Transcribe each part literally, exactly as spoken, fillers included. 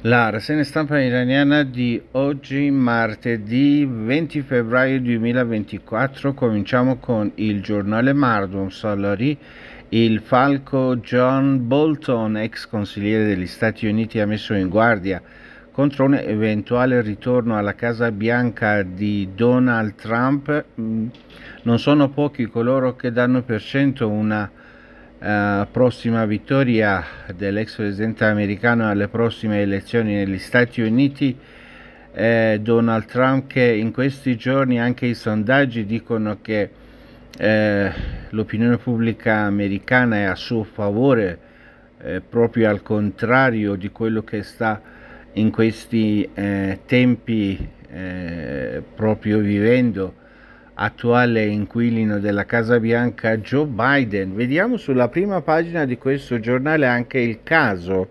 La rassegna stampa iraniana di oggi, martedì venti febbraio duemilaventiquattro. Cominciamo con il giornale Mardum Salari. Il falco John Bolton, ex consigliere degli Stati Uniti, ha messo in guardia contro un eventuale ritorno alla Casa Bianca di Donald Trump. Non sono pochi coloro che danno per cento una Uh, prossima vittoria dell'ex presidente americano alle prossime elezioni negli Stati Uniti. eh, Donald Trump, che in questi giorni anche i sondaggi dicono che eh, l'opinione pubblica americana è a suo favore, eh, proprio al contrario di quello che sta in questi eh, tempi eh, proprio vivendo attuale inquilino della Casa Bianca, Joe Biden. Vediamo sulla prima pagina di questo giornale anche il caso,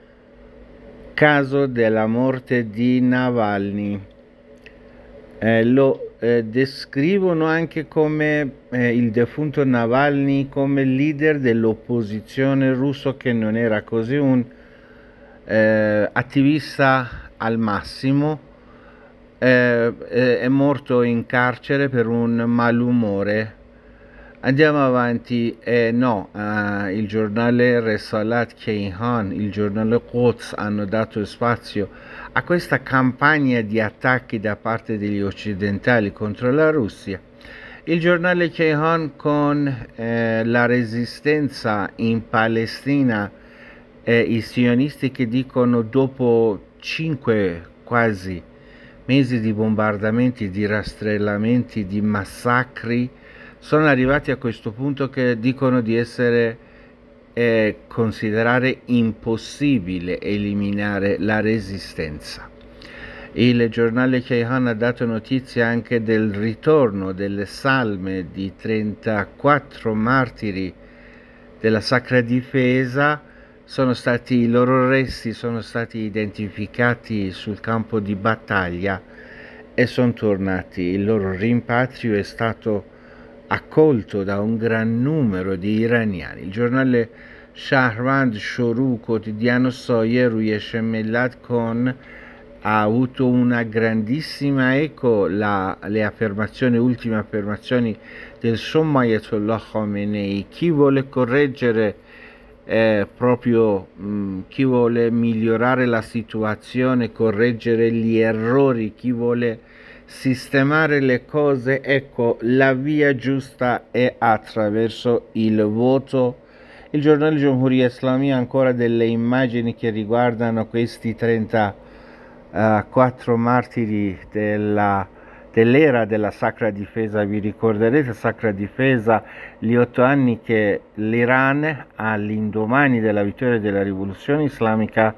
caso della morte di Navalny. Eh, lo eh, descrivono anche come eh, il defunto Navalny come leader dell'opposizione russo, che non era così, un eh, attivista al massimo. Eh, è morto in carcere per un malumore. Andiamo avanti. Eh, no, eh, il giornale Resalat Keihan, il giornale Quds hanno dato spazio a questa campagna di attacchi da parte degli occidentali contro la Russia. Il giornale Keihan con eh, la resistenza in Palestina, eh, i sionisti che dicono dopo cinque quasi mesi di bombardamenti, di rastrellamenti, di massacri, sono arrivati a questo punto che dicono di essere eh, considerare impossibile eliminare la resistenza. Il giornale Keihan ha dato notizia anche del ritorno delle salme di trentaquattro martiri della Sacra Difesa. Sono stati, i loro resti sono stati identificati sul campo di battaglia e sono tornati. Il loro rimpatrio è stato accolto da un gran numero di iraniani. Il giornale Shahrand Shoru, quotidiano Soye Ruyesh Millat con, ha avuto una grandissima eco la, le affermazioni, ultime affermazioni del Sommo Ayatollah Khamenei. Chi vuole correggere Eh, proprio mh, chi vuole migliorare la situazione, correggere gli errori, chi vuole sistemare le cose, ecco, la via giusta è attraverso il voto. Il giornale Jamhuriya Islamia ha ancora delle immagini che riguardano questi trentaquattro martiri della dell'era della Sacra Difesa. Vi ricorderete, Sacra Difesa, gli otto anni che l'Iran, all'indomani della vittoria della rivoluzione islamica,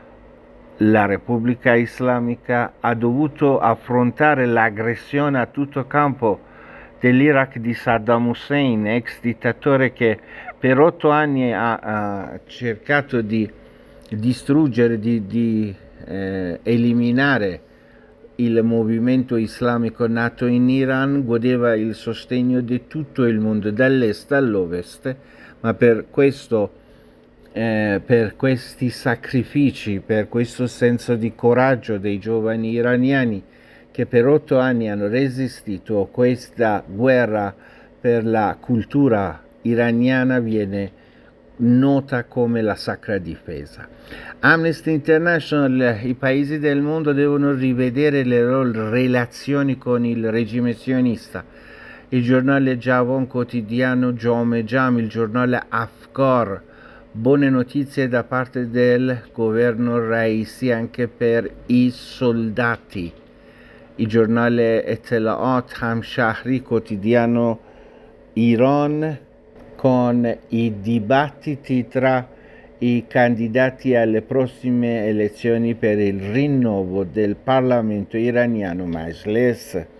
la Repubblica Islamica ha dovuto affrontare l'aggressione a tutto campo dell'Iraq di Saddam Hussein, ex dittatore che per otto anni ha, ha cercato di distruggere, di, di eh, eliminare il movimento islamico nato in Iran. Godeva il sostegno di tutto il mondo, dall'est all'ovest, ma per questo, eh, per questi sacrifici, per questo senso di coraggio dei giovani iraniani che per otto anni hanno resistito a questa guerra per la cultura iraniana, viene nota come la Sacra Difesa. Amnesty International: i paesi del mondo devono rivedere le loro relazioni con il regime sionista. Il giornale Javon, quotidiano Jom Jam, il giornale Afkar: buone notizie da parte del governo Raisi anche per i soldati. Il giornale Etelaat Hamshahri, quotidiano Iran, con i dibattiti tra i candidati alle prossime elezioni per il rinnovo del Parlamento iraniano Majlis.